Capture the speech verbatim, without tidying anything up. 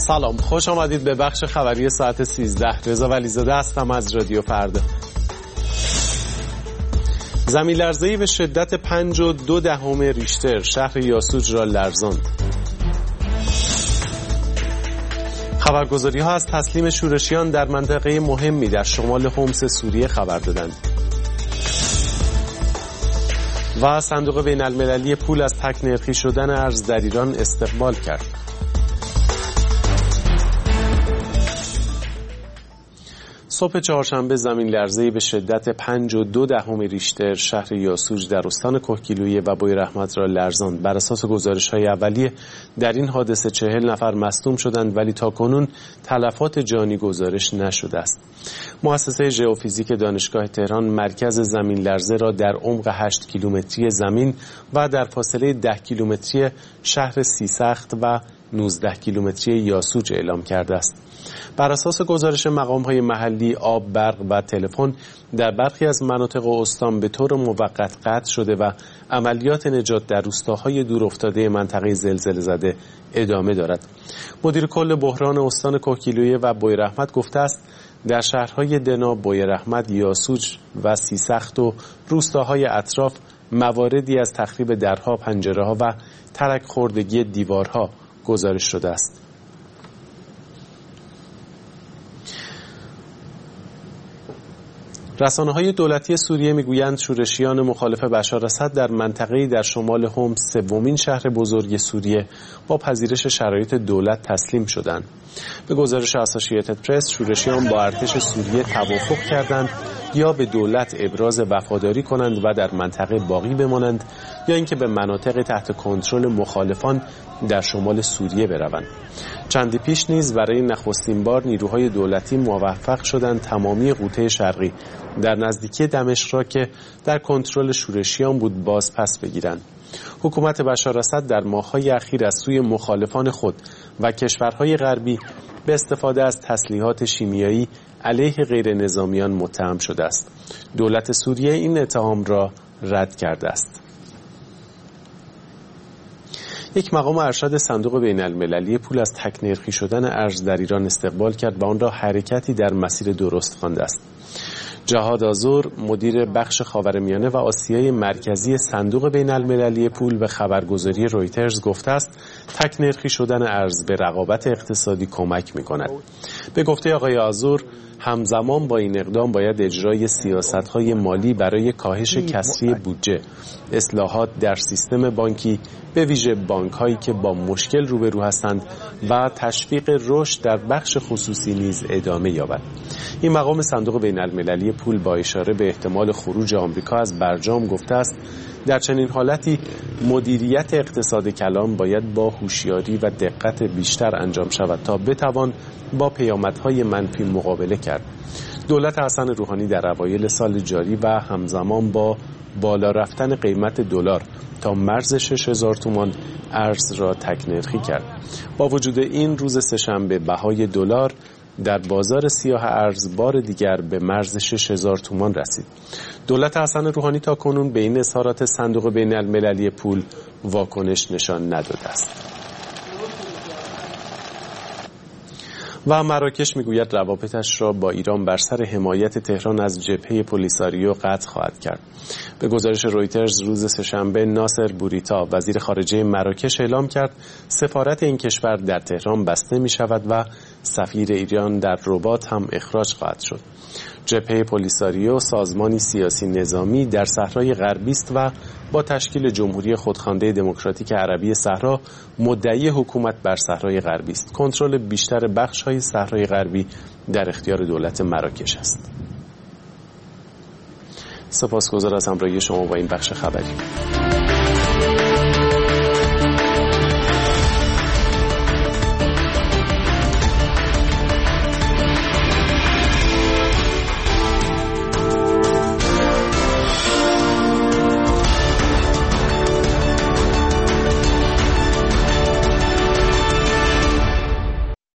سلام، خوش آمدید به بخش خبری ساعت سیزده. رضا ولیزاده هستم از رادیو فردا. زمین لرزه‌ای به شدت پنج و دو دهم ریشتر شهر یاسوج را لرزاند. خبرگزاری ها از تسلیم شورشیان در منطقه مهمی در شمال حمص سوریه خبر دادند. و صندوق بین المللی پول از تک نرخی شدن ارز در ایران استقبال کرد. صبح چهارشنبه زمین لرزه‌ای به شدت پنج و دو دهم ریشتر شهر یاسوج در استان کهگیلویه و بویرحمت را لرزاند. بر اساس گزارش‌های اولیه در این حادثه چهل نفر مصدوم شدند ولی تاکنون تلفات جانی گزارش نشده است. مؤسسه ژئوفیزیک دانشگاه تهران مرکز زمین لرزه را در عمق هشت کیلومتری زمین و در فاصله ده کیلومتری شهر سیسخت و نوزده کیلومتری یاسوج اعلام کرده است. بر اساس گزارش مقام‌های محلی، آب، برق و تلفن در برخی از مناطق استان به طور موقت قطع شده و عملیات نجات در روستاهای دورافتاده منطقه زلزله زده ادامه دارد. مدیر کل بحران استان کهگیلویه و بویرحمت گفته است در شهرهای دنا، بویرحمت، یاسوج و سیسخت و روستاهای اطراف مواردی از تخریب درها، پنجره‌ها و ترک خوردگی دیوارها گزارش شده است. رسانه‌های دولتی سوریه میگویند شورشیان مخالف بشار اسد در منطقه‌ای در شمال حمص، سومین شهر بزرگ سوریه، با پذیرش شرایط دولت تسلیم شدند. به گزارش اسوسییتد پرس، شورشیان با ارتش سوریه توافق کردند یا به دولت ابراز وفاداری کنند و در منطقه باقی بمانند یا اینکه به مناطق تحت کنترل مخالفان در شمال سوریه بروند. چندی پیش نیز برای نخستین بار نیروهای دولتی موفق شدند تمامی قوطه شرقی در نزدیکی دمشق را که در کنترل شورشیان بود باز پس بگیرند. حکومت بشار اسد در ماه‌های اخیر از سوی مخالفان خود و کشورهای غربی به استفاده از تسلیحات شیمیایی علیه غیر نظامیان متهم شده است. دولت سوریه این اتهام را رد کرده است. یک مقام ارشد صندوق بین المللی پول از تک نرخی شدن ارز در ایران استقبال کرد و آن را حرکتی در مسیر درست خوانده است. جهاد آذر، مدیر بخش خاورمیانه و آسیای مرکزی صندوق بین المللی پول به خبرگزاری رویترز گفته است تک نرخی شدن ارز به رقابت اقتصادی کمک می‌کند. به گفته آقای آذر، همزمان با این اقدام باید اجرای سیاست‌های مالی برای کاهش کسری بودجه، اصلاحات در سیستم بانکی به ویژه بانک‌هایی که با مشکل روبرو هستند و تشویق رشد در بخش خصوصی نیز ادامه یابد. این مقام صندوق بین المللی پول با اشاره به احتمال خروج آمریکا از برجام گفته است در چنین حالتی مدیریت اقتصاد کلان باید با هوشیاری و دقت بیشتر انجام شود تا بتوان با پیامدهای منفی مقابله کرد. دولت حسن روحانی در اوایل سال جاری و همزمان با بالا رفتن قیمت دلار تا مرز شش هزار تومان ارز را تک نرخی کرد. با وجود این روز سه‌شنبه بهای دلار در بازار سیاه ارز بار دیگر به مرز شش هزار تومان رسید. دولت حسن روحانی تا کنون به این اظهارات صندوق بین المللی پول واکنش نشان نداده است. و مراکش میگوید روابطش را با ایران بر سر حمایت تهران از جبهه پولیساریو قطع خواهد کرد. به گزارش رویترز روز سه‌شنبه ناصر بوریتا وزیر خارجه مراکش اعلام کرد سفارت این کشور در تهران بسته می شود و سفیر ایران در رباط هم اخراج خواهد شد. جبهه پولیساریو سازمانی سیاسی نظامی در صحرای غربی است و با تشکیل جمهوری خودخوانده دموکراتیک عربی صحرا مدعی حکومت بر صحرای غربی است. کنترل بیشتر بخش‌های صحرای غربی در اختیار دولت مراکش است. سپاسگزار از همراهی شما با این بخش خبری.